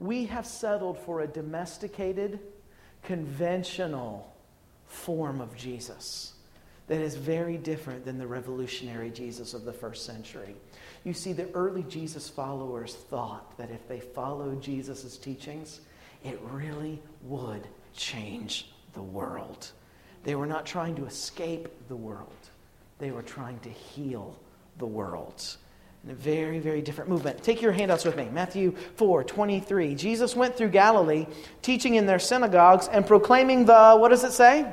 We have settled for a domesticated, conventional form of Jesus that is very different than the revolutionary Jesus of the first century. You see, the early Jesus followers thought that if they followed Jesus' teachings, it really would change the world. They were not trying to escape the world. They were trying to heal the world. In a very, very different movement. Take your handouts with me. Matthew 4:23. Jesus went through Galilee, teaching in their synagogues and proclaiming the, what does it say?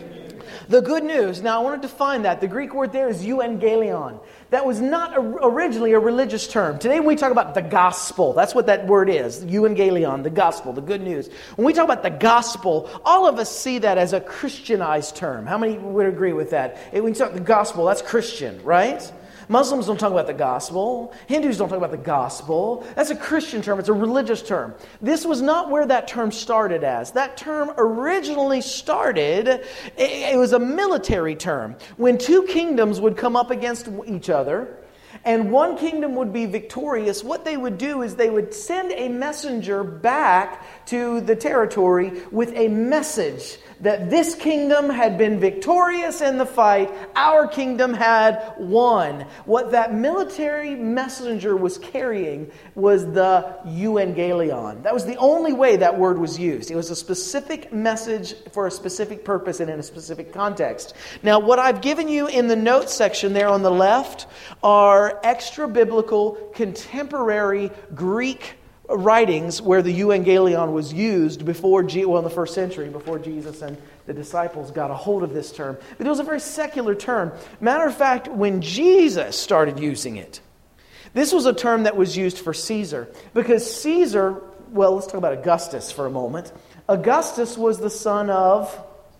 The good news. Now I want to define that. The Greek word there is euangelion. That was not originally a religious term. Today we talk about the gospel. That's what that word is. Euangelion, the gospel, the good news. When we talk about the gospel, all of us see that as a Christianized term. How many would agree with that? When we talk the gospel, that's Christian, right? Muslims don't talk about the gospel. Hindus don't talk about the gospel. That's a Christian term. It's a religious term. This was not where that term started as. That term originally started, it was a military term. When two kingdoms would come up against each other, and one kingdom would be victorious, what they would do is they would send a messenger back to the territory with a message that this kingdom had been victorious in the fight, our kingdom had won. What that military messenger was carrying was the euangelion. That was the only way that word was used. It was a specific message for a specific purpose and in a specific context. Now, what I've given you in the notes section there on the left are extra-biblical, contemporary Greek writings where the euangelion was used before, in the first century, before Jesus and the disciples got a hold of this term. But it was a very secular term. Matter of fact, when Jesus started using it, this was a term that was used for Caesar. Because Caesar, well, let's talk about Augustus for a moment. Augustus was the son of,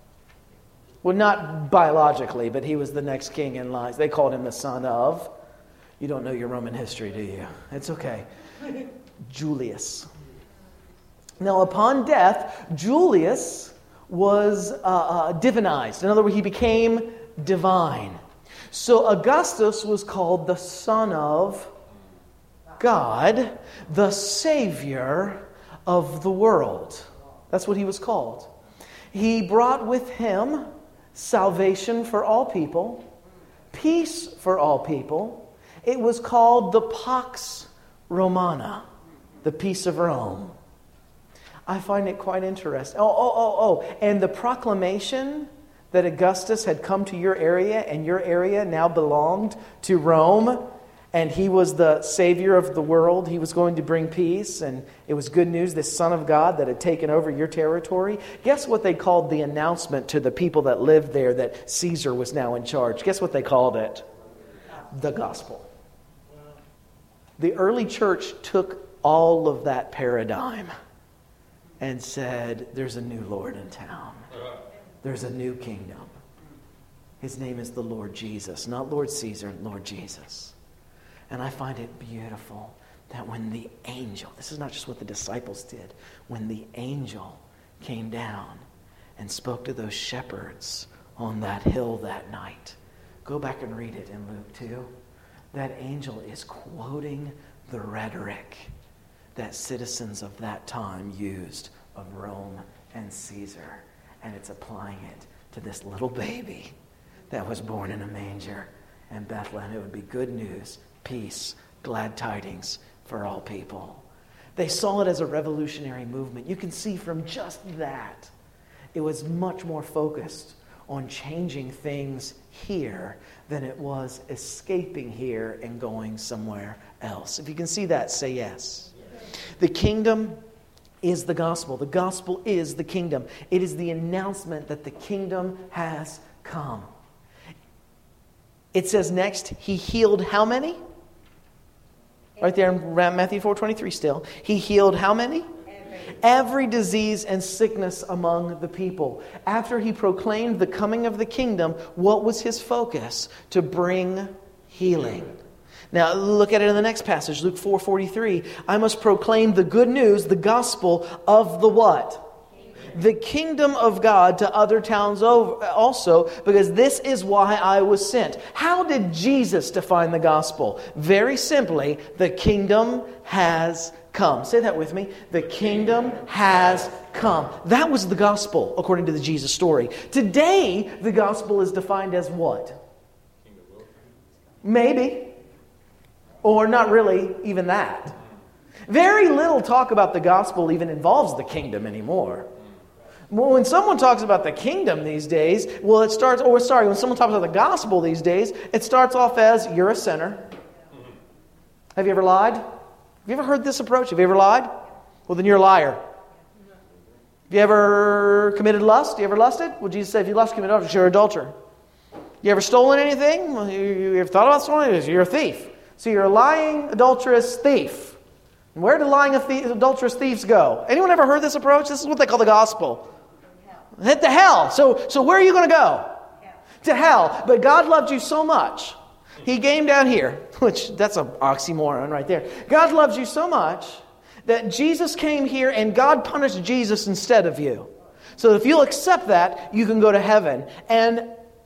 well, not biologically, but he was the next king in line. They called him the son of, you don't know your Roman history, do you? It's okay. Julius. Now, upon death, Julius was divinized. In other words, he became divine. So Augustus was called the Son of God, the Savior of the world. That's what he was called. He brought with him salvation for all people, peace for all people. It was called the Pax Romana, the peace of Rome. I find it quite interesting. And the proclamation that Augustus had come to your area and your area now belonged to Rome and he was the Savior of the world. He was going to bring peace and it was good news, this Son of God that had taken over your territory. Guess what they called the announcement to the people that lived there that Caesar was now in charge? Guess what they called it? The gospel. The early church took all of that paradigm and said, there's a new Lord in town. There's a new kingdom. His name is the Lord Jesus. Not Lord Caesar, Lord Jesus. And I find it beautiful that when the angel, this is not just what the disciples did, when the angel came down and spoke to those shepherds on that hill that night. Go back and read it in Luke 2. That angel is quoting the rhetoric that citizens of that time used of Rome and Caesar. And it's applying it to this little baby that was born in a manger in Bethlehem. It would be good news, peace, glad tidings for all people. They saw it as a revolutionary movement. You can see from just that, it was much more focused on changing things here than it was escaping here and going somewhere else. If you can see that, say yes. The kingdom is the gospel. The gospel is the kingdom. It is the announcement that the kingdom has come. It says next, he healed how many? Right there in Matthew 4:23 still. He healed how many? Every disease and sickness among the people. After he proclaimed the coming of the kingdom, what was his focus? To bring healing. Now look at it in the next passage, Luke 4:43. I must proclaim the good news, the gospel of the what? the kingdom of God to other towns also, because this is why I was sent. How did Jesus define the gospel? Very simply, the kingdom has come. Say that with me. The kingdom has come. That was the gospel, according to the Jesus story. Today, the gospel is defined as what? Maybe. Or not really even that. Very little talk about the gospel even involves the kingdom anymore. Well, when someone talks about the kingdom these days, when someone talks about the gospel these days, it starts off as, you're a sinner. Have you ever lied? Have you ever heard this approach? Have you ever lied? Well, then you're a liar. Have you ever committed lust? You ever lusted? Well, Jesus said, if you lust, commit adultery, you're an adulterer. You ever stolen anything? Well, you ever thought about stealing? You're a thief. So you're a lying, adulterous thief. And where do lying, adulterous thieves go? Anyone ever heard this approach? This is what they call the gospel. Hit the hell. So where are you going to go? To hell. But God loved you so much. He came down here, which that's an oxymoron right there. God loves you so much that Jesus came here and God punished Jesus instead of you. So if you'll accept that, you can go to heaven and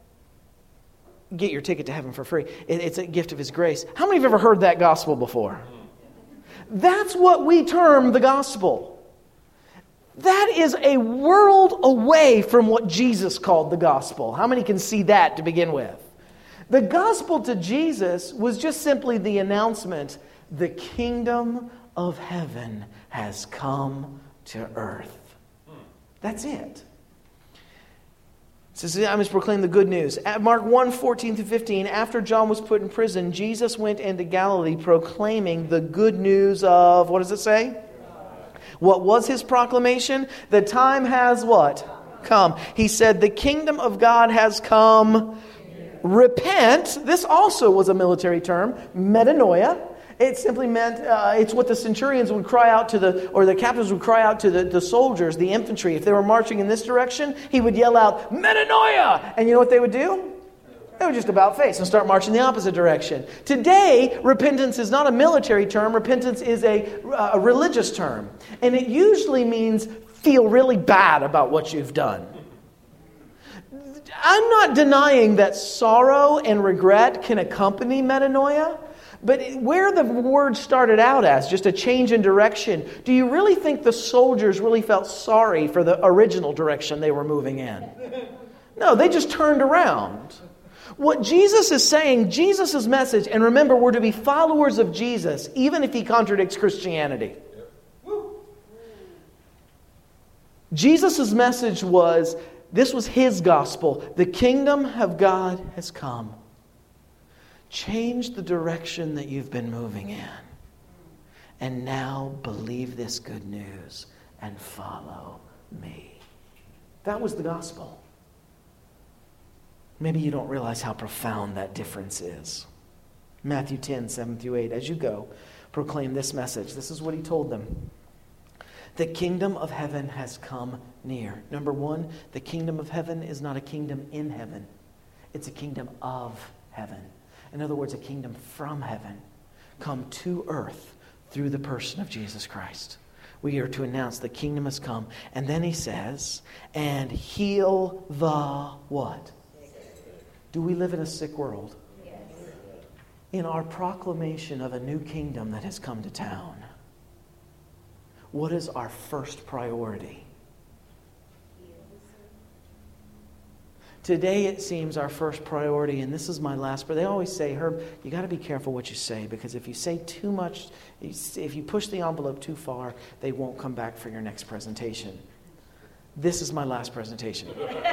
get your ticket to heaven for free. It's a gift of His grace. How many of you have ever heard that gospel before? That's what we term the gospel. That is a world away from what Jesus called the gospel. How many can see that to begin with? The gospel to Jesus was just simply the announcement, the kingdom of heaven has come to earth. That's it. It says, I must proclaim the good news. At Mark 1:14-15, after John was put in prison, Jesus went into Galilee proclaiming the good news of, what does it say? What was His proclamation? The time has what? Come. He said, the kingdom of God has come. Repent. This also was a military term. Metanoia. It simply meant, it's what the centurions would cry out to the captains would cry out to the soldiers, the infantry. If they were marching in this direction, he would yell out, metanoia! And you know what they would do? They would just about face and start marching the opposite direction. Today, repentance is not a military term. Repentance is a religious term. And it usually means feel really bad about what you've done. I'm not denying that sorrow and regret can accompany metanoia. But where the word started out as just a change in direction, do you really think the soldiers really felt sorry for the original direction they were moving in? No, they just turned around. What Jesus is saying, Jesus' message, and remember, we're to be followers of Jesus, even if He contradicts Christianity. Jesus' message was, this was His gospel. The kingdom of God has come. Change the direction that you've been moving in. And now believe this good news and follow me. That was the gospel. Maybe you don't realize how profound that difference is. Matthew 10:7-8. As you go, proclaim this message. This is what He told them. The kingdom of heaven has come near. Number one, the kingdom of heaven is not a kingdom in heaven. It's a kingdom of heaven. In other words, a kingdom from heaven come to earth through the person of Jesus Christ. We are to announce the kingdom has come. And then He says, and heal the what? Do we live in a sick world? Yes. In our proclamation of a new kingdom that has come to town, what is our first priority? Today, it seems our first priority, and this is my last, but they always say, Herb, you got to be careful what you say, because if you say too much, if you push the envelope too far, they won't come back for your next presentation. This is my last presentation.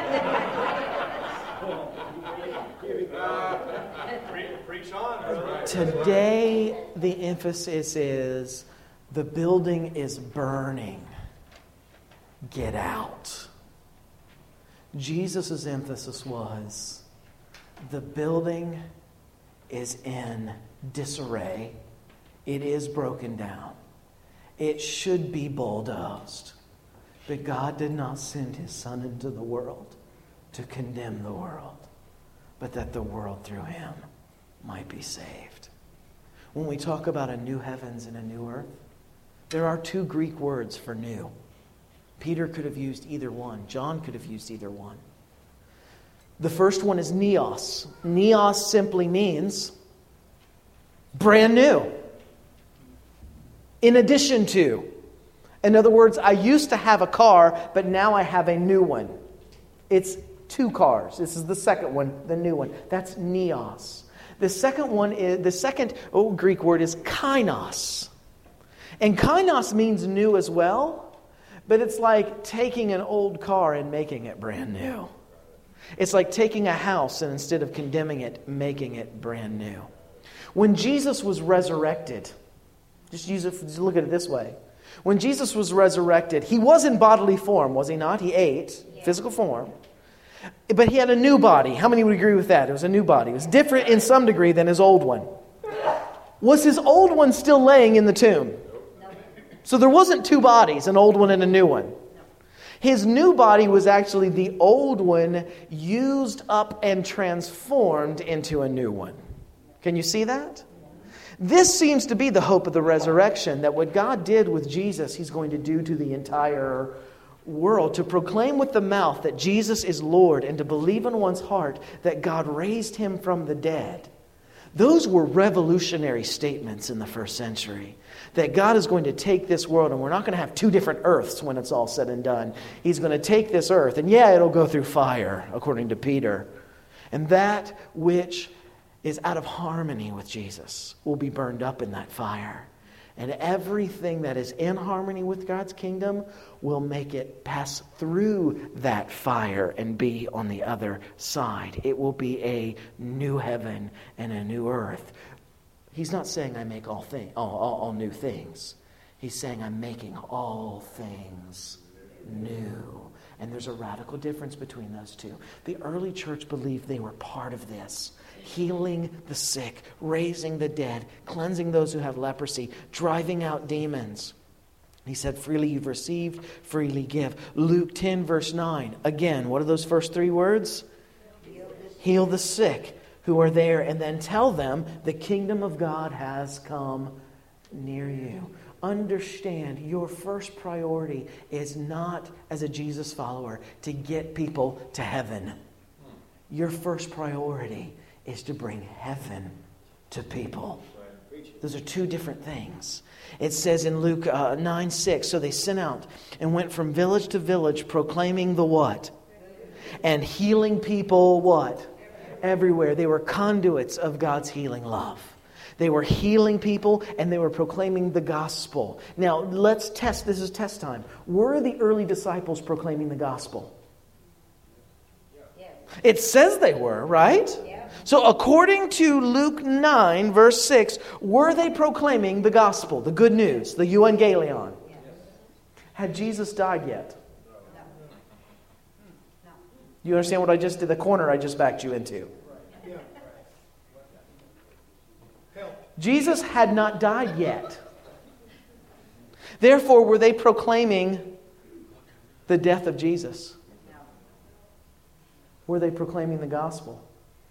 Preach on. Today, the emphasis is, the building is burning. Get out. Jesus' emphasis was, the building is in disarray. It is broken down. It should be bulldozed. But God did not send His Son into the world to condemn the world, but that the world through Him might be saved. When we talk about a new heavens and a new earth, there are two Greek words for new. Peter could have used either one. John could have used either one. The first one is neos. Neos simply means brand new. In addition to. In other words, I used to have a car, but now I have a new one. It's 2 cars. This is the second one, the new one. That's neos. The second Greek word is kainos. And kainos means new as well, but it's like taking an old car and making it brand new. It's like taking a house and instead of condemning it, making it brand new. When Jesus was resurrected, just look at it this way. When Jesus was resurrected, He was in bodily form, was He not? He ate, physical form. But He had a new body. How many would agree with that? It was a new body. It was different in some degree than His old one. Was His old one still laying in the tomb? So there wasn't 2 bodies, an old one and a new one. His new body was actually the old one used up and transformed into a new one. Can you see that? This seems to be the hope of the resurrection, that what God did with Jesus, He's going to do to the entire world, to proclaim with the mouth that Jesus is Lord and to believe in one's heart that God raised Him from the dead. Those were revolutionary statements in the first century. That God is going to take this world, and we're not going to have 2 different earths when it's all said and done. He's going to take this earth, and it'll go through fire, according to Peter. And that which is out of harmony with Jesus will be burned up in that fire. And everything that is in harmony with God's kingdom will make it pass through that fire and be on the other side. It will be a new heaven and a new earth. He's not saying I make all new things. He's saying I'm making all things new. And there's a radical difference between those two. The early church believed they were part of this. Healing the sick, raising the dead, cleansing those who have leprosy, driving out demons. He said, freely you've received, freely give. Luke 10 verse 9. Again, what are those first 3 words? Heal the sick who are there, and then tell them the kingdom of God has come near you. Understand your first priority is not, as a Jesus follower, to get people to heaven. Your first priority is to bring heaven to people. Those are 2 different things. It says in Luke 9:6, so they sent out and went from village to village proclaiming the what? And healing people what? Everywhere. They were conduits of God's healing love. They were healing people and they were proclaiming the gospel. Now, let's test. This is test time. Were the early disciples proclaiming the gospel? It says they were, right? So according to Luke 9, verse 6, were they proclaiming the gospel, the good news, the euangelion? Had Jesus died yet? You understand what I just did? The corner I just backed you into. Jesus had not died yet. Therefore, were they proclaiming the death of Jesus? Were they proclaiming the gospel?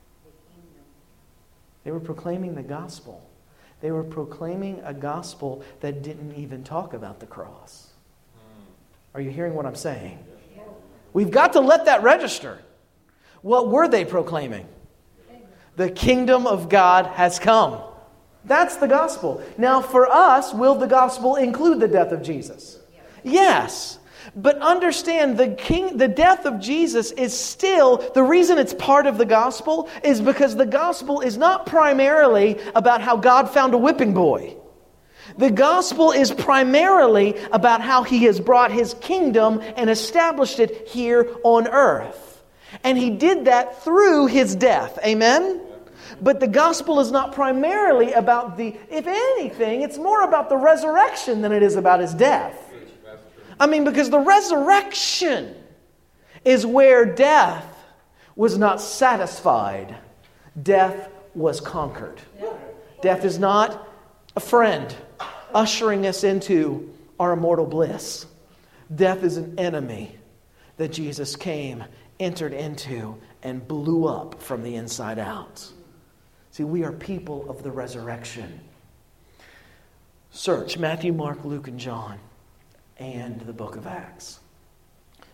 They were proclaiming the gospel. They were proclaiming a gospel that didn't even talk about the cross. Are you hearing what I'm saying? We've got to let that register. What were they proclaiming? The kingdom of God has come. That's the gospel. Now for us, will the gospel include the death of Jesus? Yes. But understand, the death of Jesus is still, the reason it's part of the gospel is because the gospel is not primarily about how God found a whipping boy. The gospel is primarily about how He has brought His kingdom and established it here on earth. And He did that through His death. Amen? But the gospel is not primarily about if anything, it's more about the resurrection than it is about His death. Because the resurrection is where death was not satisfied. Death was conquered. Death is not a friend ushering us into our immortal bliss. Death is an enemy that Jesus came, entered into, and blew up from the inside out. See, we are people of the resurrection. Search Matthew, Mark, Luke, and John, and the book of Acts.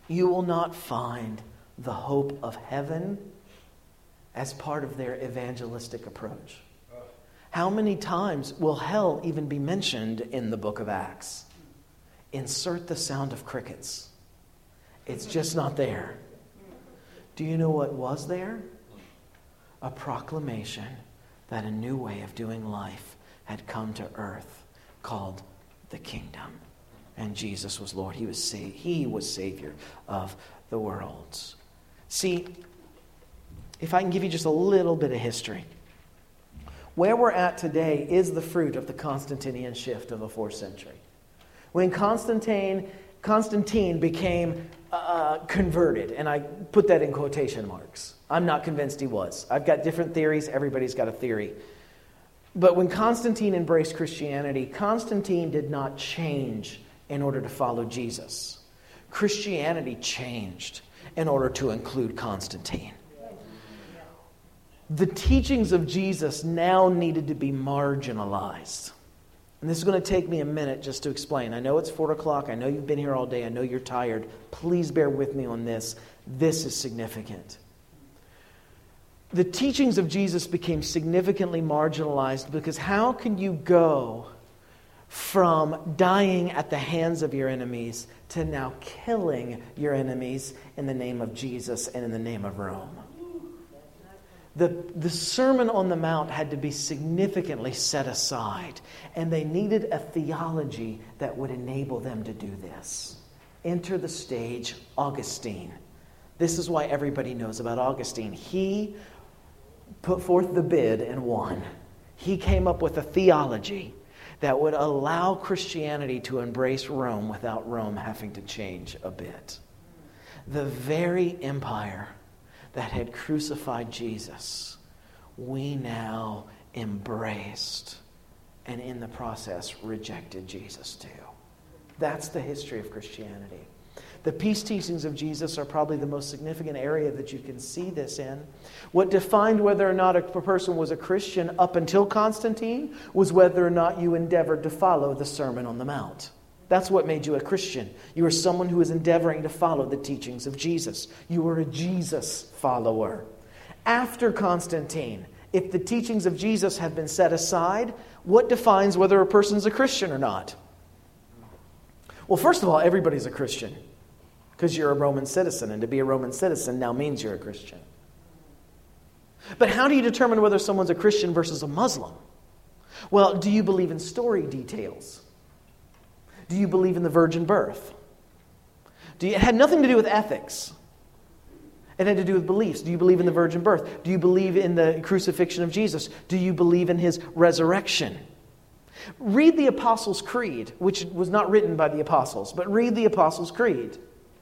you will not find the hope of heaven as part of their evangelistic approach. How many times will hell even be mentioned in the book of Acts? Insert the sound of crickets. It's just not there. Do you know what was there? A proclamation that a new way of doing life had come to earth called the kingdom. And Jesus was Lord. He was Savior of the world. See, if I can give you just a little bit of history. Where we're at today is the fruit of the Constantinian shift of the 4th century. When Constantine became converted, and I put that in quotation marks. I'm not convinced he was. I've got different theories. Everybody's got a theory. But when Constantine embraced Christianity, Constantine did not change in order to follow Jesus. Christianity changed in order to include Constantine. The teachings of Jesus now needed to be marginalized. And this is going to take me a minute just to explain. I know it's 4 o'clock. I know you've been here all day. I know you're tired. Please bear with me on this. This is significant. The teachings of Jesus became significantly marginalized because how can you go from dying at the hands of your enemies to now killing your enemies in the name of Jesus and in the name of Rome? The Sermon on the Mount had to be significantly set aside, and they needed a theology that would enable them to do this. Enter the stage Augustine. This is why everybody knows about Augustine. He put forth the bid and won. He came up with a theology that would allow Christianity to embrace Rome without Rome having to change a bit. The very empire that had crucified Jesus, we now embraced and in the process rejected Jesus too. That's the history of Christianity. The peace teachings of Jesus are probably the most significant area that you can see this in. What defined whether or not a person was a Christian up until Constantine was whether or not you endeavored to follow the Sermon on the Mount. That's what made you a Christian. You were someone who was endeavoring to follow the teachings of Jesus. You were a Jesus follower. After Constantine, if the teachings of Jesus have been set aside, what defines whether a person's a Christian or not? Well, first of all, everybody's a Christian because you're a Roman citizen, and to be a Roman citizen now means you're a Christian. But how do you determine whether someone's a Christian versus a Muslim? Well, do you believe in story details? Do you believe in the virgin birth? It had nothing to do with ethics. It had to do with beliefs. Do you believe in the virgin birth? Do you believe in the crucifixion of Jesus? Do you believe in his resurrection? Read the Apostles' Creed, which was not written by the apostles, but read the Apostles' Creed.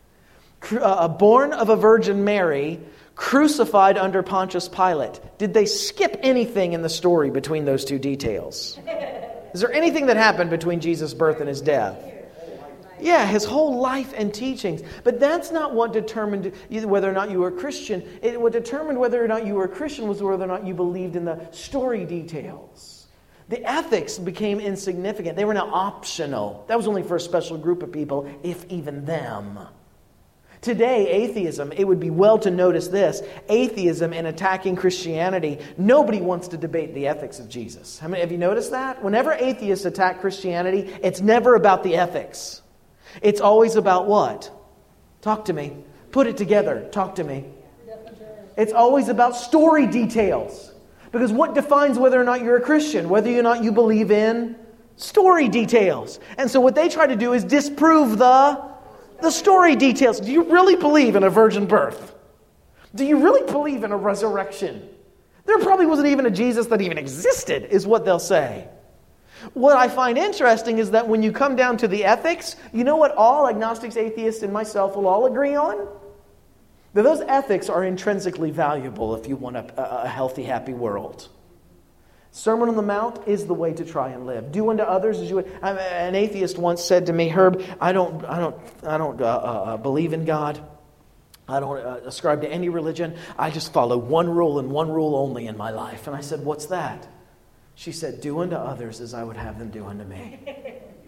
Born of a Virgin Mary, crucified under Pontius Pilate. Did they skip anything in the story between those two details? Is there anything that happened between Jesus' birth and his death? Yeah, his whole life and teachings. But that's not what determined whether or not you were a Christian. What determined whether or not you were a Christian was whether or not you believed in the story details. The ethics became insignificant. They were now optional. That was only for a special group of people, if even them. Today, atheism, it would be well to notice this, atheism and attacking Christianity, nobody wants to debate the ethics of Jesus. Have you noticed that? Whenever atheists attack Christianity, it's never about the ethics. It's always about what? Talk to me. Put it together. Talk to me. It's always about story details. Because what defines whether or not you're a Christian? Whether or not you believe in story details. And so what they try to do is disprove the story details. Do you really believe in a virgin birth? Do you really believe in a resurrection? There probably wasn't even a Jesus that even existed, is what they'll say. What I find interesting is that when you come down to the ethics, you know what all agnostics, atheists, and myself will all agree on? That those ethics are intrinsically valuable if you want a healthy, happy world. Sermon on the Mount is the way to try and live. Do unto others as you would. An atheist once said to me, Herb, I don't believe in God. I don't ascribe to any religion. I just follow one rule and one rule only in my life. And I said, what's that? She said, do unto others as I would have them do unto me.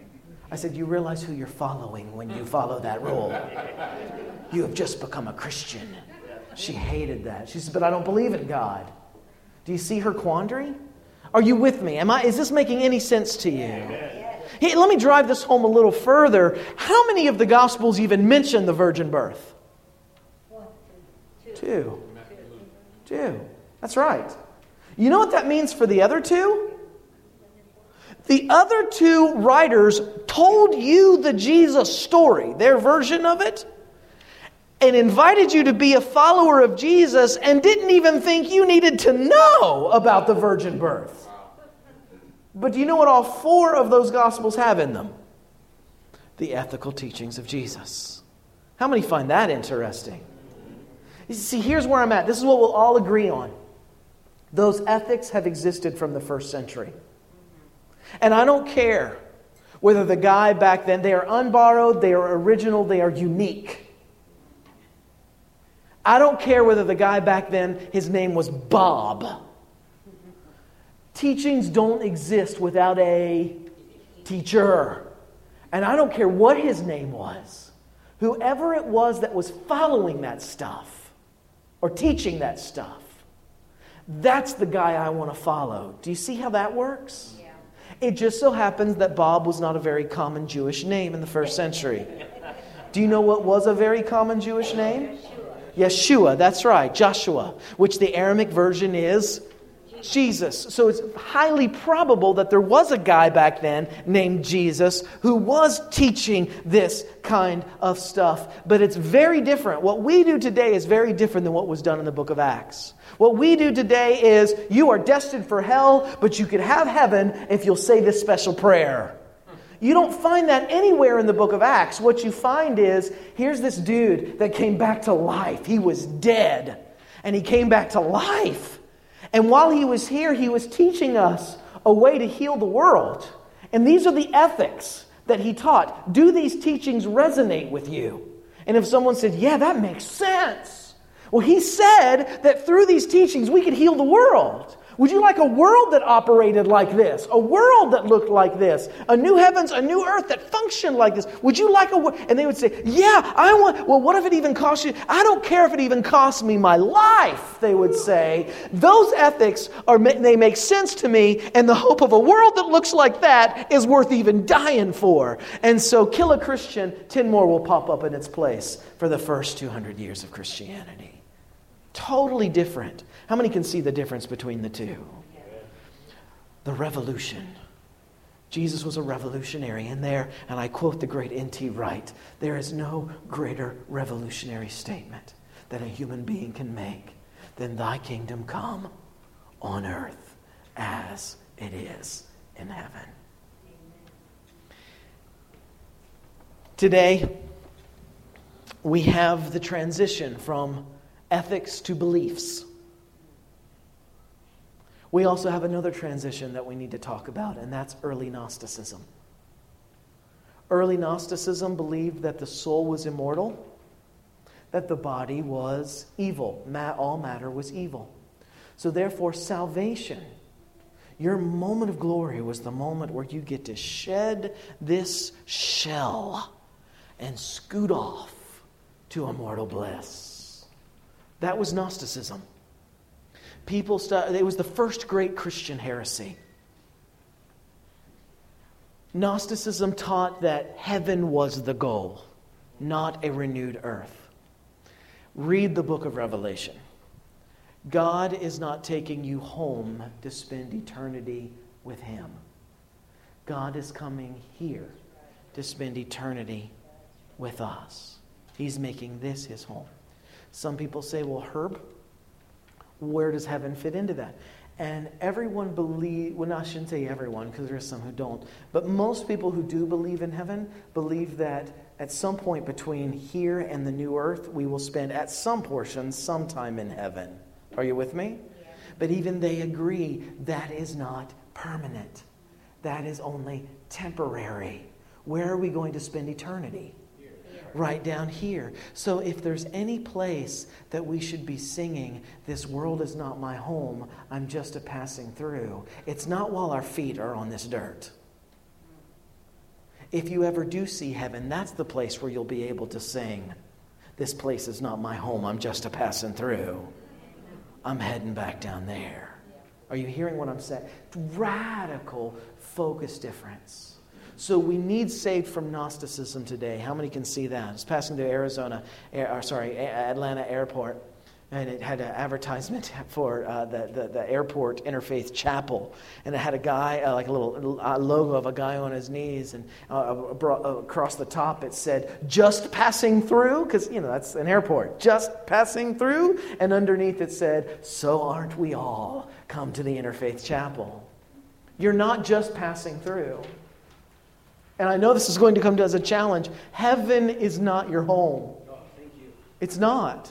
I said, you realize who you're following when you follow that rule. You have just become a Christian. She hated that. She said, but I don't believe in God. Do you see her quandary? Are you with me? Is this making any sense to you? Hey, let me drive this home a little further. How many of the Gospels even mention the virgin birth? 2. That's right. You know what that means for the other 2? The other 2 writers told you the Jesus story, their version of it, and invited you to be a follower of Jesus and didn't even think you needed to know about the virgin birth. But do you know what all 4 of those Gospels have in them? The ethical teachings of Jesus. How many find that interesting? You see, here's where I'm at. This is what we'll all agree on. Those ethics have existed from the first century. And I don't care whether the guy back then, they are unborrowed, they are original, they are unique. I don't care whether the guy back then, his name was Bob. Teachings don't exist without a teacher. And I don't care what his name was. Whoever it was that was following that stuff or teaching that stuff, that's the guy I want to follow. Do you see how that works? Yeah. It just so happens that Bob was not a very common Jewish name in the first century. Do you know what was a very common Jewish name? Yeshua, that's right, Joshua, which the Aramaic version is Jesus. So it's highly probable that there was a guy back then named Jesus who was teaching this kind of stuff. But it's very different. What we do today is very different than what was done in the book of Acts. What we do today is you are destined for hell, but you could have heaven if you'll say this special prayer. You don't find that anywhere in the book of Acts. What you find is, here's this dude that came back to life. He was dead, and he came back to life. And while he was here, he was teaching us a way to heal the world. And these are the ethics that he taught. Do these teachings resonate with you? And if someone said, yeah, that makes sense. Well, he said that through these teachings, we could heal the world. Would you like a world that operated like this? A world that looked like this? A new heavens, a new earth that functioned like this? Would you like a world? And they would say, yeah, I want. Well, what if it even costs you? I don't care if it even costs me my life, they would say. Those ethics, they make sense to me, and the hope of a world that looks like that is worth even dying for. And so kill a Christian, 10 more will pop up in its place for the first 200 years of Christianity. Totally different. How many can see the difference between the two? The revolution. Jesus was a revolutionary in there, and I quote the great N.T. Wright, there is no greater revolutionary statement that a human being can make than thy kingdom come on earth as it is in heaven. Today, we have the transition from ethics to beliefs. We also have another transition that we need to talk about, and that's early Gnosticism. Early Gnosticism believed that the soul was immortal, that the body was evil. All matter was evil. So therefore, salvation, your moment of glory, was the moment where you get to shed this shell and scoot off to immortal bliss. That was Gnosticism. It was the first great Christian heresy. Gnosticism taught that heaven was the goal, not a renewed earth. Read the book of Revelation. God is not taking you home to spend eternity with Him. God is coming here to spend eternity with us. He's making this His home. Some people say, well, Herb, where does heaven fit into that? And everyone well, I shouldn't say everyone, because there are some who don't, but most people who do believe in heaven believe that at some point between here and the new earth, we will spend at some portion some time in heaven. Are you with me? Yeah. But even they agree that is not permanent. That is only temporary. Where are we going to spend eternity? Right down here. So if there's any place that we should be singing, this world is not my home, I'm just a passing through, it's not while our feet are on this dirt. if you ever do see heaven, that's the place where you'll be able to sing, "This place is not my home, I'm just a passing through. I'm heading back down there." Are you hearing what I'm saying? Radical focus difference. So we need saved from Gnosticism today. How many can see that? I was passing through Atlanta airport, and it had an advertisement for the airport interfaith chapel, and it had a guy, like a little logo of a guy on his knees, and across the top it said, "Just passing through," because that's an airport. "Just passing through," and underneath it said, "So aren't we all? Come to the interfaith chapel." You're not just passing through. And I know this is going to come to as a challenge. Heaven is not your home. No, thank you. It's not.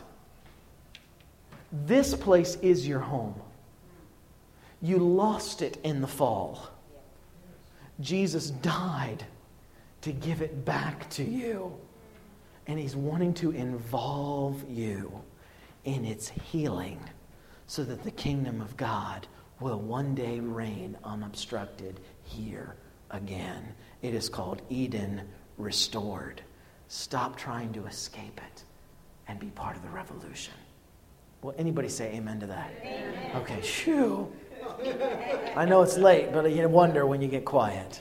This place is your home. You lost it in the fall. Jesus died to give it back to you. And He's wanting to involve you in its healing so that the kingdom of God will one day reign unobstructed here again. It is called Eden restored. Stop trying to escape it and be part of the revolution. Will anybody say amen to that? Amen. Okay, shoo. I know it's late, but you wonder when you get quiet.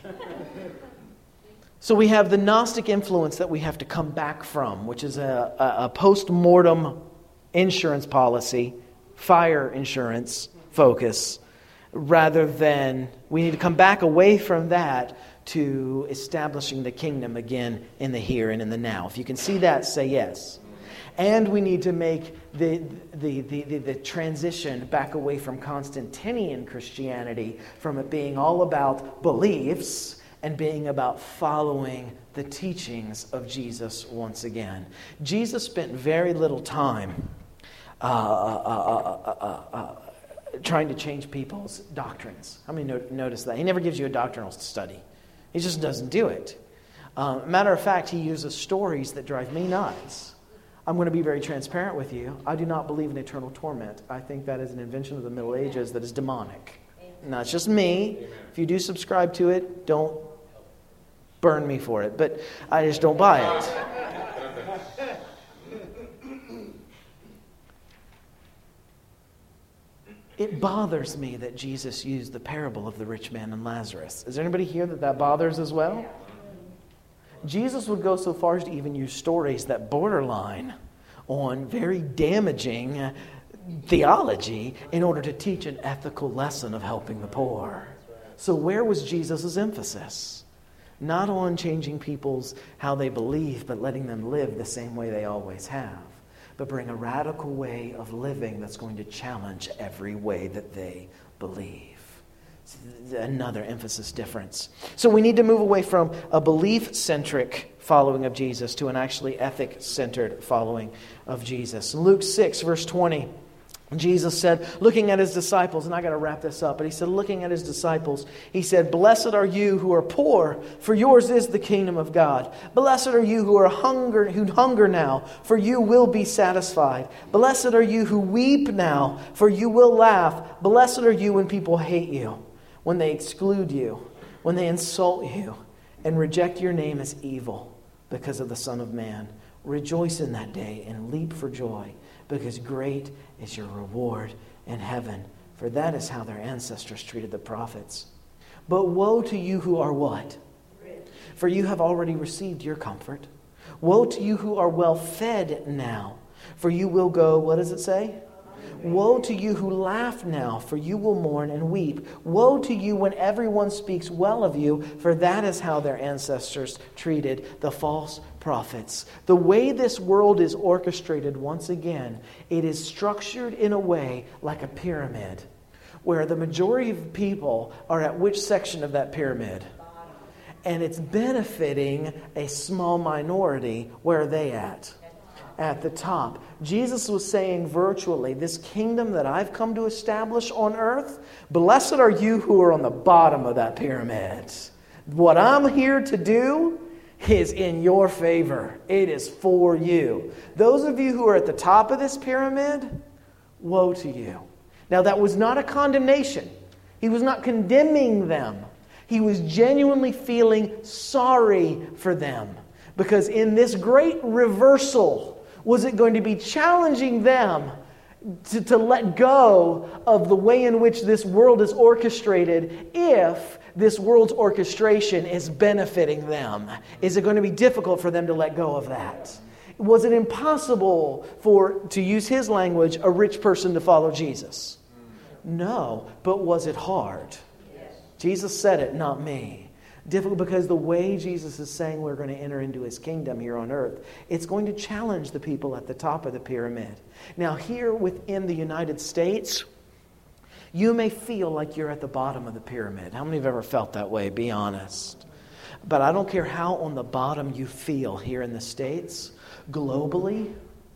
So we have the Gnostic influence that we have to come back from, which is a post-mortem insurance policy, fire insurance focus, rather than we need to come back away from that to establishing the kingdom again in the here and in the now. If you can see that, say yes. And we need to make the transition back away from Constantinian Christianity, from it being all about beliefs and being about following the teachings of Jesus once again. Jesus spent very little time trying to change people's doctrines. How many notice that? He never gives you a doctrinal study. He just doesn't do it. Matter of fact, he uses stories that drive me nuts. I'm going to be very transparent with you. I do not believe in eternal torment. I think that is an invention of the Middle Ages that is demonic. Now, it's just me. Amen. If you do subscribe to it, don't burn me for it. But I just don't buy it. It bothers me that Jesus used the parable of the rich man and Lazarus. Is there anybody here that bothers as well? Jesus would go so far as to even use stories that borderline on very damaging theology in order to teach an ethical lesson of helping the poor. So where was Jesus' emphasis? Not on changing people's how they believe, but letting them live the same way they always have. But bring a radical way of living that's going to challenge every way that they believe. It's another emphasis difference. So we need to move away from a belief-centric following of Jesus to an actually ethic-centered following of Jesus. In Luke 6, verse 20, Jesus said, looking at his disciples, and I got to wrap this up, but he said, looking at his disciples, he said, "Blessed are you who are poor, for yours is the kingdom of God. Blessed are you who hunger now, for you will be satisfied. Blessed are you who weep now, for you will laugh. Blessed are you when people hate you, when they exclude you, when they insult you, and reject your name as evil because of the Son of Man. Rejoice in that day and leap for joy, because great is your reward in heaven. For that is how their ancestors treated the prophets. But woe to you who are what? For you have already received your comfort. Woe to you who are well fed now, for you will go," what does it say? "Woe to you who laugh now, for you will mourn and weep. Woe to you when everyone speaks well of you, for that is how their ancestors treated the false prophets." The way this world is orchestrated, once again, it is structured in a way like a pyramid, where the majority of people are at which section of that pyramid? And it's benefiting a small minority. Where are they at? At the top. Jesus was saying virtually, this kingdom that I've come to establish on earth, blessed are you who are on the bottom of that pyramid. What I'm here to do is in your favor. It is for you. Those of you who are at the top of this pyramid, woe to you. Now, that was not a condemnation. He was not condemning them. He was genuinely feeling sorry for them. Because in this great reversal, was it going to be challenging them to let go of the way in which this world is orchestrated if this world's orchestration is benefiting them? Is it going to be difficult for them to let go of that? Was it impossible for, to use his language, a rich person to follow Jesus? No, but was it hard? Jesus said it, not me. Difficult because the way Jesus is saying we're going to enter into His kingdom here on earth, it's going to challenge the people at the top of the pyramid. Now here within the United States, you may feel like you're at the bottom of the pyramid. How many have ever felt that way? Be honest. But I don't care how on the bottom you feel here in the States, globally,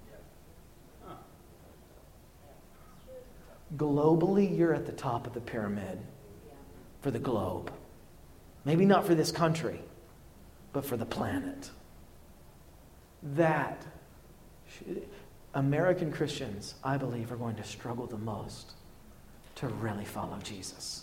you're at the top of the pyramid for the globe. Maybe not for this country, but for the planet. That American Christians, I believe, are going to struggle the most to really follow Jesus.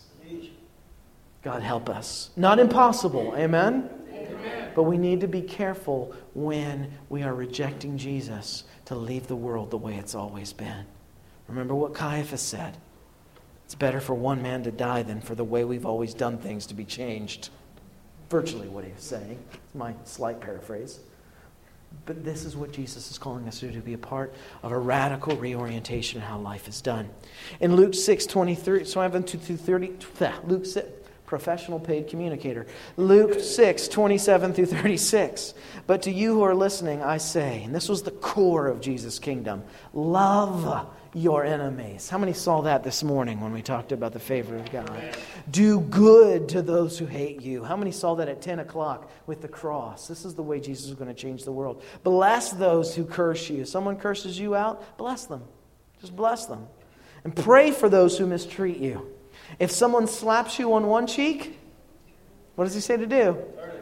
God help us. Not impossible, amen? Amen. But we need to be careful when we are rejecting Jesus to leave the world the way it's always been. Remember what Caiaphas said. It's better for one man to die than for the way we've always done things to be changed. Virtually what he was saying. It's my slight paraphrase. But this is what Jesus is calling us to do, to be a part of a radical reorientation in how life is done. In Luke 6:23, so I have 2:30. Luke 6, professional paid communicator. Luke 6:27 through 36. But to you who are listening, I say, and this was the core of Jesus' kingdom, love your enemies. How many saw that this morning when we talked about the favor of God? Do good to those who hate you. How many saw that at 10 o'clock with the cross? This is the way Jesus is going to change the world. Bless those who curse you. If someone curses you out, bless them. Just bless them. And pray for those who mistreat you. If someone slaps you on one cheek, what does he say to do?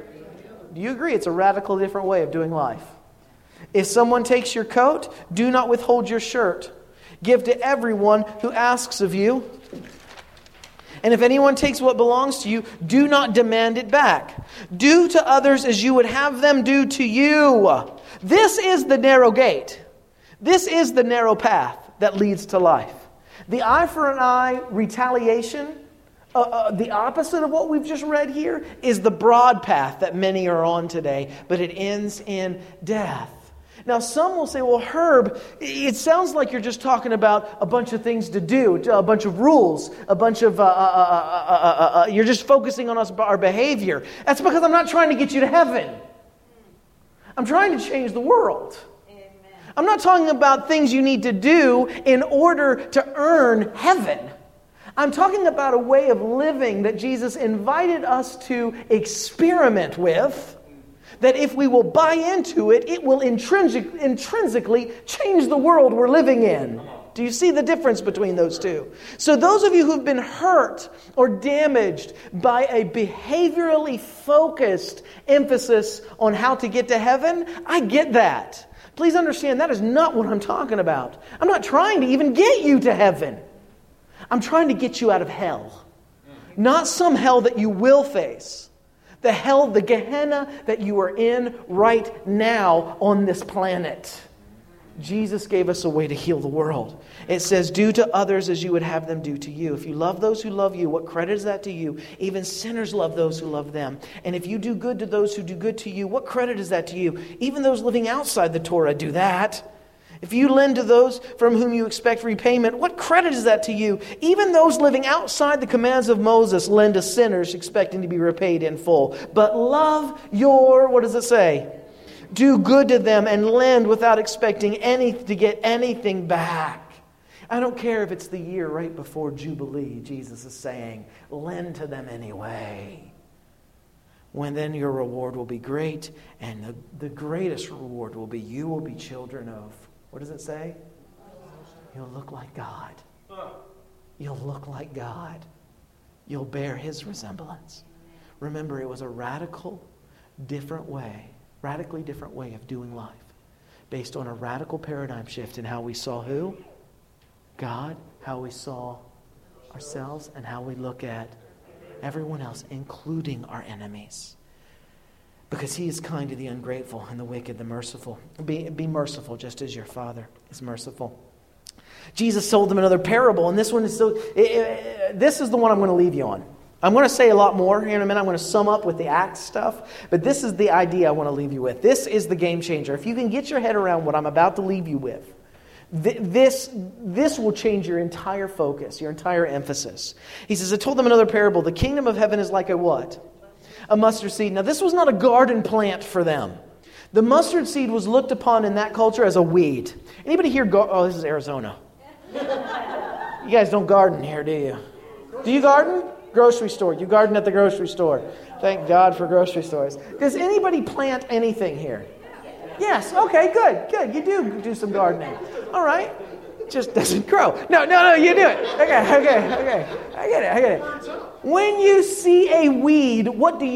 Do you agree? It's a radical different way of doing life. If someone takes your coat, do not withhold your shirt. Give to everyone who asks of you. And if anyone takes what belongs to you, do not demand it back. Do to others as you would have them do to you. This is the narrow gate. This is the narrow path that leads to life. The eye for an eye retaliation, the opposite of what we've just read here, is the broad path that many are on today, but it ends in death. Now, some will say, well, Herb, it sounds like you're just talking about a bunch of things to do, a bunch of rules, a bunch of, you're just focusing on our behavior. That's because I'm not trying to get you to heaven. I'm trying to change the world. Amen. I'm not talking about things you need to do in order to earn heaven. I'm talking about a way of living that Jesus invited us to experiment with, that if we will buy into it, it will intrinsically change the world we're living in. Do you see the difference between those two? So those of you who've been hurt or damaged by a behaviorally focused emphasis on how to get to heaven, I get that. Please understand, that is not what I'm talking about. I'm not trying to even get you to heaven. I'm trying to get you out of hell. Not some hell that you will face. The hell, the Gehenna that you are in right now on this planet. Jesus gave us a way to heal the world. It says, do to others as you would have them do to you. If you love those who love you, what credit is that to you? Even sinners love those who love them. And if you do good to those who do good to you, what credit is that to you? Even those living outside the Torah do that. If you lend to those from whom you expect repayment, what credit is that to you? Even those living outside the commands of Moses lend to sinners expecting to be repaid in full. But love your, what does it say? Do good to them and lend without expecting to get anything back. I don't care if it's the year right before Jubilee. Jesus is saying, lend to them anyway. When then your reward will be great, and the greatest reward will be you will be children of, what does it say? You'll look like God. You'll look like God. You'll bear His resemblance. Remember, it was a radically different way of doing life, based on a radical paradigm shift in how we saw who? God, how we saw ourselves, and how we look at everyone else, including our enemies. Because he is kind to the ungrateful and the wicked, the merciful. Be merciful just as your Father is merciful. Jesus told them another parable, and this one is this is the one I'm going to leave you on. I'm going to say a lot more here in a minute. I'm going to sum up with the Acts stuff, but this is the idea I want to leave you with. This is the game changer. If you can get your head around what I'm about to leave you with, this will change your entire focus, your entire emphasis. He says, I told them another parable. The kingdom of heaven is like a what? A mustard seed. Now, this was not a garden plant for them. The mustard seed was looked upon in that culture as a weed. Anybody here oh, this is Arizona. You guys don't garden here, do you? Do you garden? Grocery store. You garden at the grocery store. Thank God for grocery stores. Does anybody plant anything here? Yes. Okay, good. You do some gardening. All right. It just doesn't grow. No, you do it. Okay. I get it. When you see a weed, what do?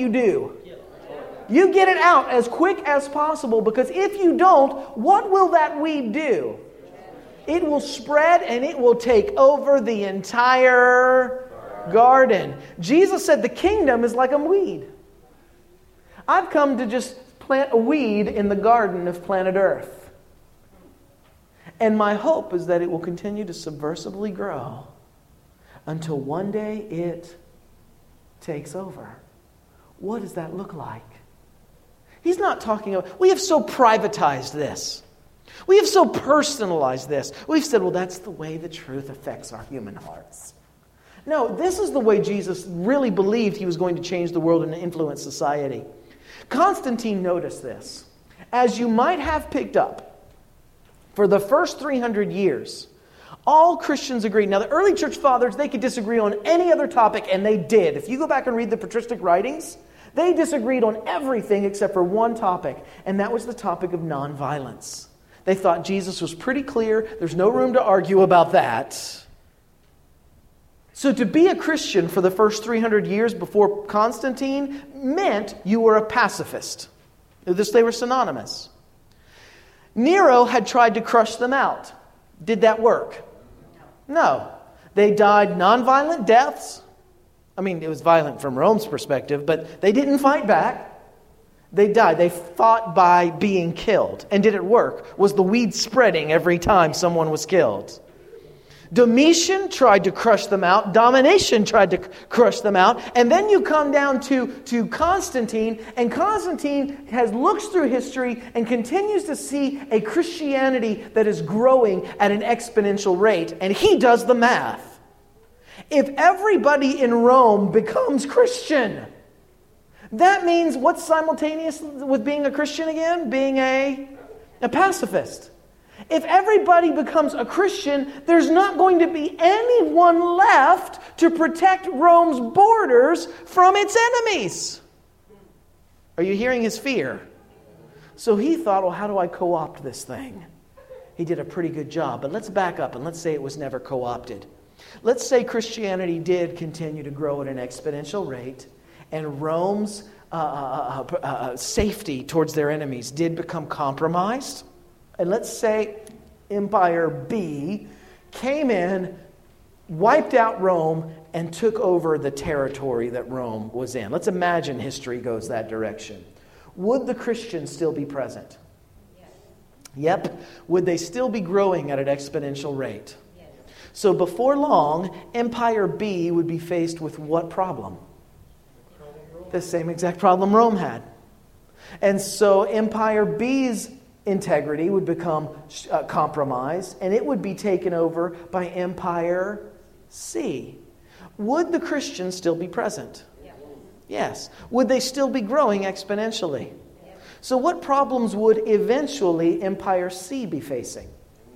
You get it out as quick as possible, because if you don't, what will that weed do? It will spread and it will take over the entire garden. Jesus said the kingdom is like a weed. I've come to just plant a weed in the garden of planet Earth. And my hope is that it will continue to subversively grow until one day it takes over. What does that look like? He's not talking about, we have so privatized this. We have so personalized this. We've said, well, that's the way the truth affects our human hearts. No, this is the way Jesus really believed he was going to change the world and influence society. Constantine noticed this. As you might have picked up, for the first 300 years, all Christians agreed. Now, the early church fathers, they could disagree on any other topic, and they did. If you go back and read the patristic writings, they disagreed on everything except for one topic, and that was the topic of nonviolence. They thought Jesus was pretty clear. There's no room to argue about that. So to be a Christian for the first 300 years before Constantine meant you were a pacifist. They were synonymous. Nero had tried to crush them out. Did that work? No. They died nonviolent deaths. I mean, it was violent from Rome's perspective, but they didn't fight back. They died. They fought by being killed. And did it work? Was the weed spreading every time someone was killed? Domitian tried to crush them out. Domination tried to crush them out. And then you come down to Constantine, and Constantine looks through history and continues to see a Christianity that is growing at an exponential rate. And he does the math. If everybody in Rome becomes Christian, that means what's simultaneous with being a Christian again? Being a pacifist. If everybody becomes a Christian, there's not going to be anyone left to protect Rome's borders from its enemies. Are you hearing his fear? So he thought, well, how do I co-opt this thing? He did a pretty good job. But let's back up and let's say it was never co-opted. Let's say Christianity did continue to grow at an exponential rate, and Rome's safety towards their enemies did become compromised. And let's say Empire B came in, wiped out Rome, and took over the territory that Rome was in. Let's imagine history goes that direction. Would the Christians still be present? Yes. Yep. Would they still be growing at an exponential rate? Yes. So before long, Empire B would be faced with what problem? The same exact problem Rome had. And so Empire B's integrity would become compromised, and it would be taken over by Empire C. Would the Christians still be present? Yes. Would they still be growing exponentially? So what problems would eventually Empire C be facing?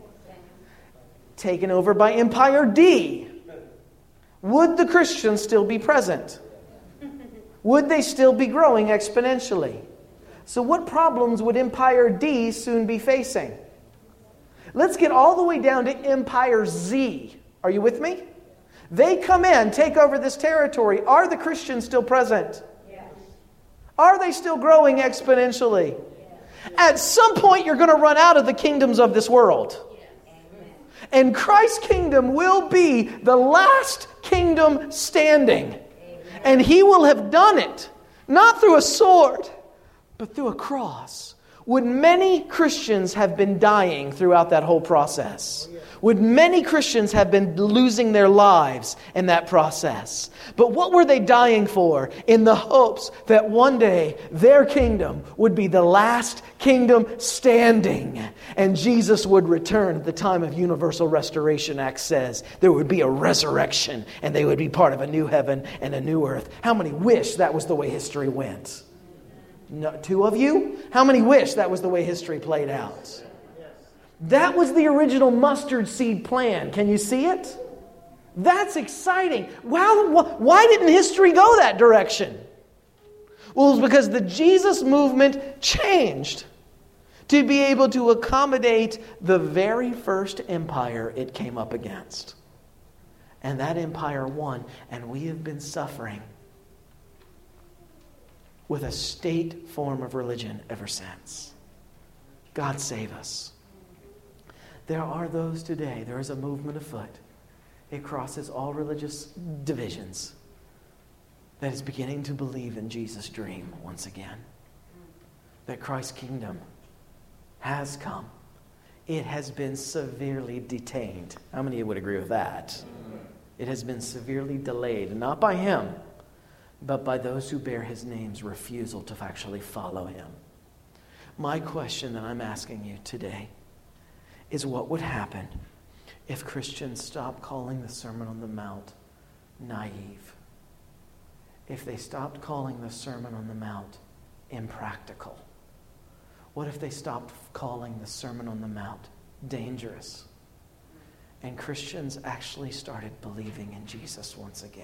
Taken over by Empire D. Would the Christians still be present? Would they still be growing exponentially? So what problems would Empire D soon be facing? Let's get all the way down to Empire Z. Are you with me? They come in, take over this territory. Are the Christians still present? Yes. Are they still growing exponentially? Yes. At some point, you're going to run out of the kingdoms of this world. Yes. And Christ's kingdom will be the last kingdom standing. And He will have done it, not through a sword, but through a cross. Would many Christians have been dying throughout that whole process? Would many Christians have been losing their lives in that process? But what were they dying for? In the hopes that one day their kingdom would be the last kingdom standing. And Jesus would return at the time of universal restoration. Acts says there would be a resurrection and they would be part of a new heaven and a new earth. How many wish that was the way history went? No, 2 of you? How many wish that was the way history played out? That was the original mustard seed plan. Can you see it? That's exciting. Why didn't history go that direction? Well, it's because the Jesus movement changed to be able to accommodate the very first empire it came up against. And that empire won, and we have been suffering with a state form of religion ever since. God save us. There are those today, there is a movement afoot. It crosses all religious divisions that is beginning to believe in Jesus' dream once again. That Christ's kingdom has come. It has been severely detained. How many of you would agree with that? It has been severely delayed, not by Him, but by those who bear His name's refusal to actually follow Him. My question that I'm asking you today is, what would happen if Christians stopped calling the Sermon on the Mount naive? If they stopped calling the Sermon on the Mount impractical? What if they stopped calling the Sermon on the Mount dangerous? And Christians actually started believing in Jesus once again.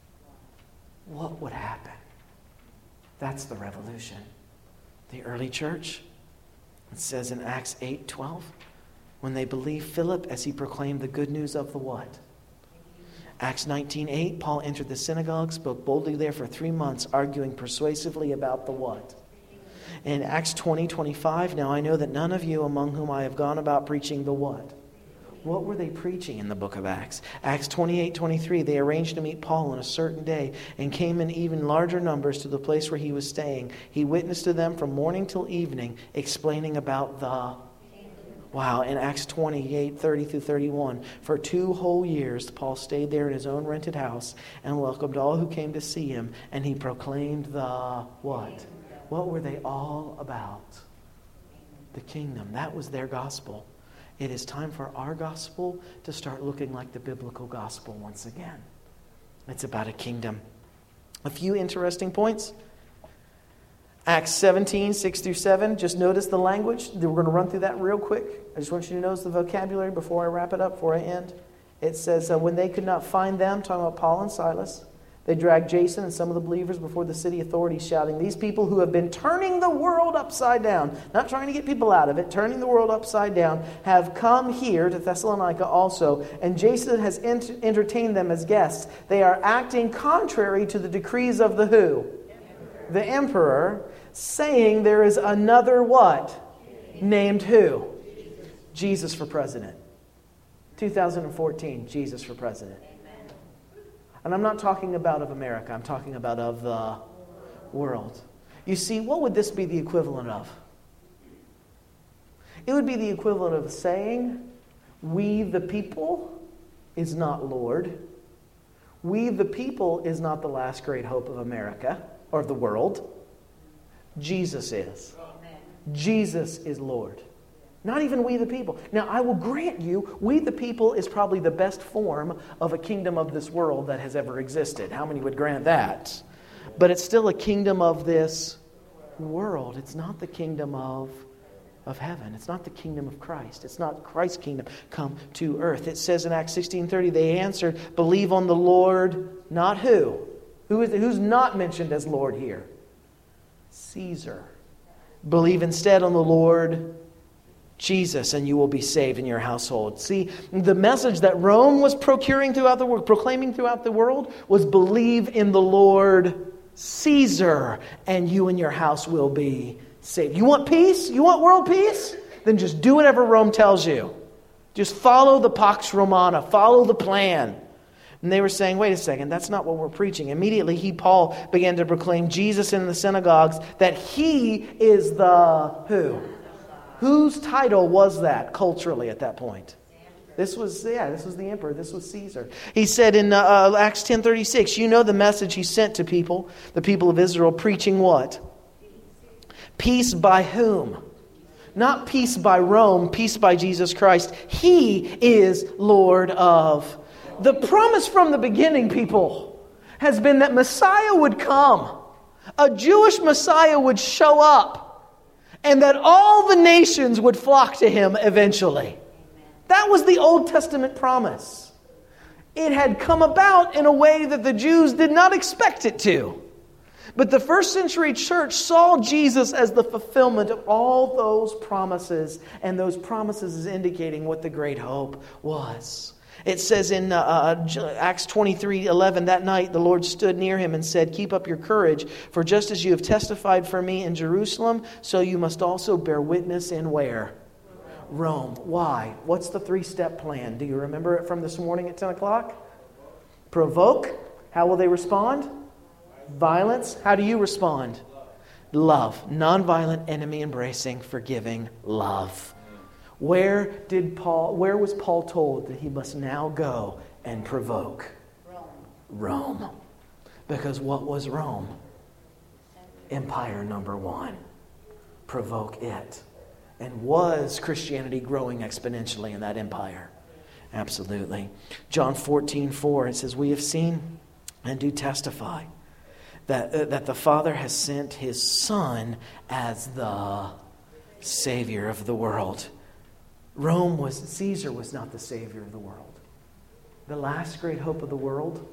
What would happen? That's the revolution. The early church, it says in Acts 8:12, when they believed Philip as he proclaimed the good news of the what? Acts 19:8, Paul entered the synagogue, spoke boldly there for 3 months, arguing persuasively about the what? In Acts 20:25, now I know that none of you among whom I have gone about preaching the what? What were they preaching in the book of Acts? Acts 28:23, they arranged to meet Paul on a certain day and came in even larger numbers to the place where he was staying. He witnessed to them from morning till evening, explaining about the... Wow, in Acts 28:30 through 31, for 2 whole years, Paul stayed there in his own rented house and welcomed all who came to see him, and he proclaimed the what? What were they all about? The kingdom. That was their gospel. It is time for our gospel to start looking like the biblical gospel once again. It's about a kingdom. A few interesting points. Acts 17:6 through 7. Just notice the language. We're going to run through that real quick. I just want you to notice the vocabulary before I wrap it up, before I end. It says, when they could not find them, talking about Paul and Silas, they dragged Jason and some of the believers before the city authorities, shouting, these people who have been turning the world upside down, not trying to get people out of it, turning the world upside down, have come here to Thessalonica also, and Jason has entertained them as guests. They are acting contrary to the decrees of the who? The emperor, saying there is another what? Named who? Jesus for president. 2014, Jesus for president. And I'm not talking about of America. I'm talking about of the world. You see, what would this be the equivalent of? It would be the equivalent of saying, we the people is not Lord. We the people is not the last great hope of America or of the world. Jesus is. Jesus is Lord. Not even we the people. Now, I will grant you, we the people is probably the best form of a kingdom of this world that has ever existed. How many would grant that? But it's still a kingdom of this world. It's not the kingdom of heaven. It's not the kingdom of Christ. It's not Christ's kingdom come to earth. It says in Acts 16:30, they answered, believe on the Lord, not who? Who's not mentioned as Lord here? Caesar. Believe instead on the Lord Jesus, and you will be saved in your household. See, the message that Rome was proclaiming throughout the world was believe in the Lord Caesar, and you and your house will be saved. You want peace? You want world peace? Then just do whatever Rome tells you. Just follow the Pax Romana. Follow the plan. And they were saying, wait a second, that's not what we're preaching. Immediately, Paul, began to proclaim Jesus in the synagogues, that he is the who? Whose title was that culturally at that point? This was the emperor. This was Caesar. He said in Acts 10:36, you know the message he sent to people, the people of Israel, preaching what? Peace by whom? Not peace by Rome, peace by Jesus Christ. He is Lord of. The promise from the beginning, people, has been that Messiah would come. A Jewish Messiah would show up. And that all the nations would flock to him eventually. That was the Old Testament promise. It had come about in a way that the Jews did not expect it to. But the first century church saw Jesus as the fulfillment of all those promises. And those promises is indicating what the great hope was. It says in Acts 23:11, that night the Lord stood near him and said, keep up your courage, for just as you have testified for me in Jerusalem, so you must also bear witness in where? Rome. Why? What's the 3-step plan? Do you remember it from this morning at 10 o'clock? Provoke. How will they respond? Violence. How do you respond? Love. Nonviolent, enemy embracing, forgiving love. Where was Paul told that he must now go and provoke? Rome. Because what was Rome? Empire number 1. Provoke it. And was Christianity growing exponentially in that empire? Absolutely. John 14:4, it says, we have seen and do testify that the Father has sent his Son as the Savior of the world. Caesar was not the Savior of the world. The last great hope of the world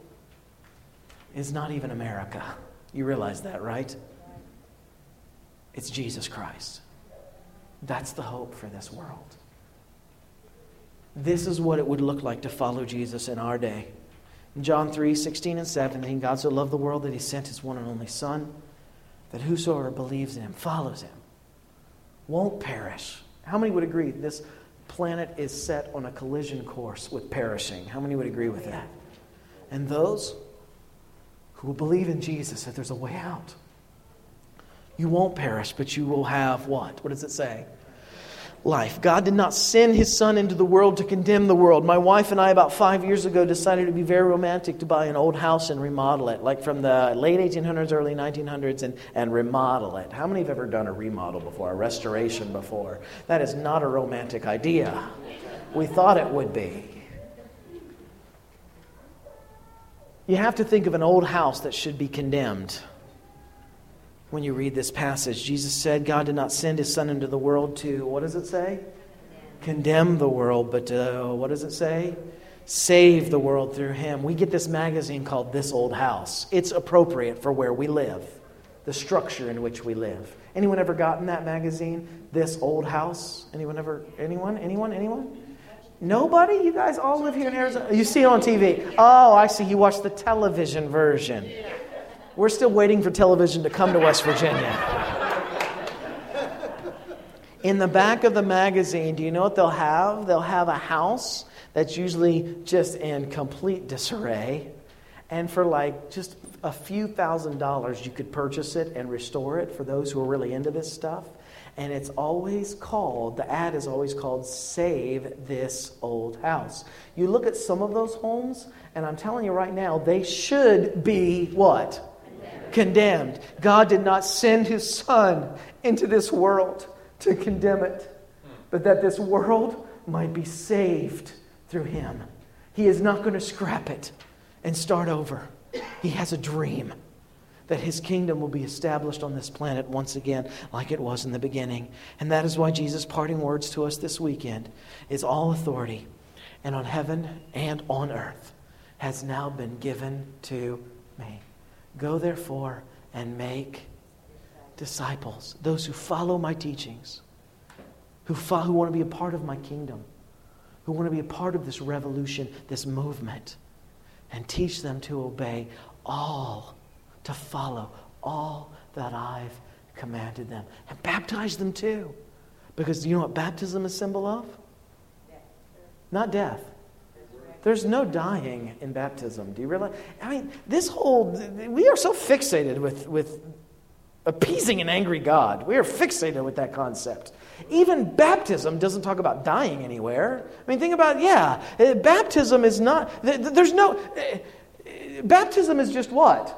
is not even America. You realize that, right? It's Jesus Christ. That's the hope for this world. This is what it would look like to follow Jesus in our day. In John 3:16 and 17, God so loved the world that he sent his one and only Son, that whosoever believes in him, follows him, won't perish. How many would agree this planet is set on a collision course with perishing? How many would agree with that? And those who will believe in Jesus, that there's a way out. You won't perish, but you will have what? What does it say? Life. God did not send his Son into the world to condemn the world. My wife and I, about 5 years ago, decided to be very romantic to buy an old house and remodel it, like from the late 1800s, early 1900s, and remodel it. How many have ever done a remodel before, a restoration before? That is not a romantic idea. We thought it would be. You have to think of an old house that should be condemned. When you read this passage, Jesus said God did not send his Son into the world to, what does it say? Condemn the world, but what does it say? Save the world through him. We get this magazine called This Old House. It's appropriate for where we live, the structure in which we live. Anyone ever gotten that magazine, This Old House? Anyone? Nobody? You guys all live here in Arizona? You see it on TV. Oh, I see. You watch the television version. We're still waiting for television to come to West Virginia. In the back of the magazine, do you know what they'll have? They'll have a house that's usually just in complete disarray. And for like just a few $1,000s, you could purchase it and restore it for those who are really into this stuff. And it's always called, the ad is always called, Save This Old House. You look at some of those homes, and I'm telling you right now, they should be what? Condemned. God did not send his Son into this world to condemn it, but that this world might be saved through him. He is not going to scrap it and start over. He has a dream that his kingdom will be established on this planet once again like it was in the beginning. And that is why Jesus' parting words to us this weekend is all authority and on heaven and on earth has now been given to me. Go therefore and make disciples, those who follow my teachings, who want to be a part of my kingdom, who want to be a part of this revolution, this movement, and teach them to obey all, to follow all that I've commanded them. And baptize them too. Because you know what baptism is a symbol of? Not death. There's no dying in baptism. Do you realize? I mean, we are so fixated with appeasing an angry God. We are fixated with that concept. Even baptism doesn't talk about dying anywhere. I mean, think about, baptism is not, baptism is just what?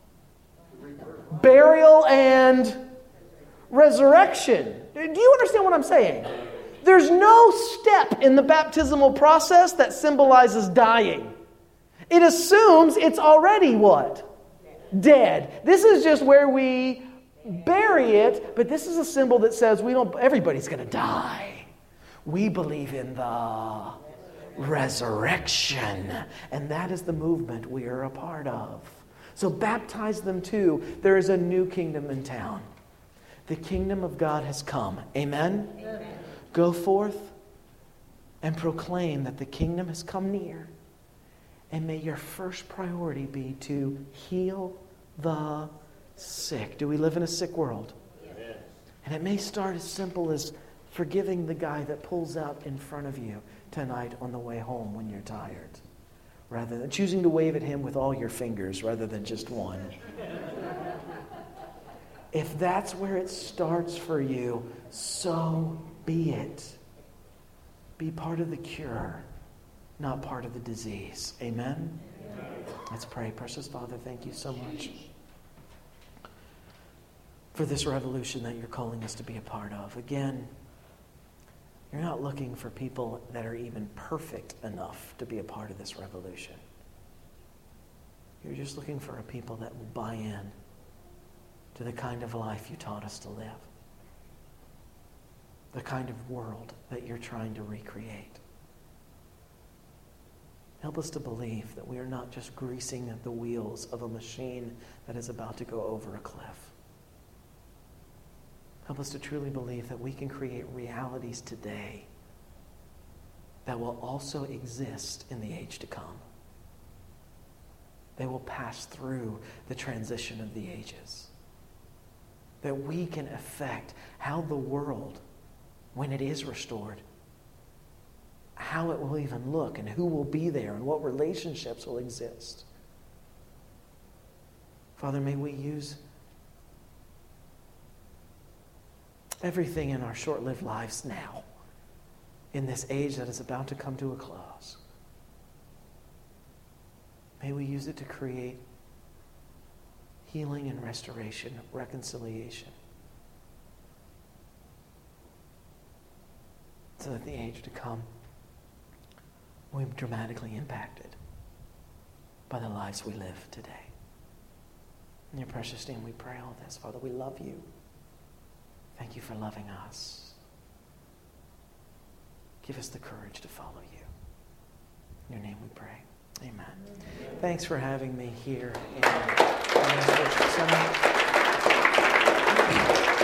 Burial and resurrection. Do you understand what I'm saying? There's no step in the baptismal process that symbolizes dying. It assumes it's already what? Dead. This is just where we bury it, but this is a symbol that says everybody's going to die. We believe in the resurrection, and that is the movement we are a part of. So baptize them too. There is a new kingdom in town. The kingdom of God has come. Amen? Amen. Go forth and proclaim that the kingdom has come near. And may your first priority be to heal the sick. Do we live in a sick world? Amen. And it may start as simple as forgiving the guy that pulls out in front of you tonight on the way home when you're tired. Rather than choosing to wave at him with all your fingers rather than just one. If that's where it starts for you, so be it. Be part of the cure, not part of the disease. Amen? Amen. Let's pray. Precious Father, thank you so much for this revolution that you're calling us to be a part of. Again, you're not looking for people that are even perfect enough to be a part of this revolution. You're just looking for a people that will buy in to the kind of life you taught us to live. The kind of world that you're trying to recreate. Help us to believe that we are not just greasing the wheels of a machine that is about to go over a cliff. Help us to truly believe that we can create realities today that will also exist in the age to come. They will pass through the transition of the ages. That we can affect how the world, when it is restored, how it will even look and who will be there and what relationships will exist. Father, may we use everything in our short-lived lives now, in this age that is about to come to a close. May we use it to create healing and restoration, reconciliation, so that the age to come will be dramatically impacted by the lives we live today. In your precious name we pray all this. Father, we love you. Thank you for loving us. Give us the courage to follow you. In your name we pray. Amen. Thanks for having me here in Worship Center.